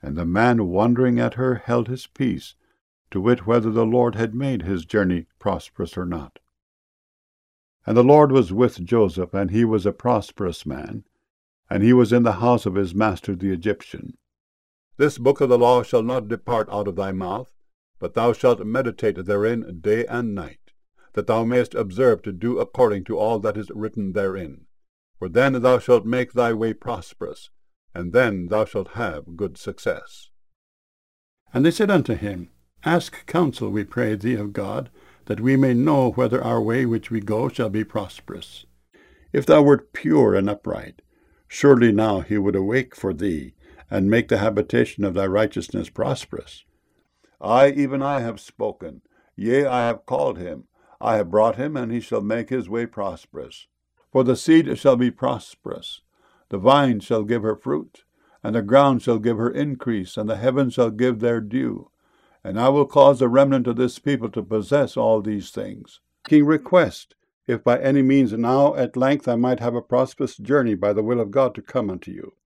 And the man, wondering at her, held his peace, to wit whether the Lord had made his journey prosperous or not. And the Lord was with Joseph, and he was a prosperous man, and he was in the house of his master the Egyptian. This book of the law shall not depart out of thy mouth, but thou shalt meditate therein day and night, that thou mayest observe to do according to all that is written therein. For then thou shalt make thy way prosperous, and then thou shalt have good success. And they said unto him, Ask counsel, we pray thee, of God, that we may know whether our way which we go shall be prosperous. If thou wert pure and upright, surely now he would awake for thee, and make the habitation of thy righteousness prosperous. I, even I, have spoken. Yea, I have called him. I have brought him, and he shall make his way prosperous. For the seed shall be prosperous. The vine shall give her fruit, and the ground shall give her increase, and the heavens shall give their dew. And I will cause the remnant of this people to possess all these things. King request, if by any means now at length I might have a prosperous journey by the will of God to come unto you.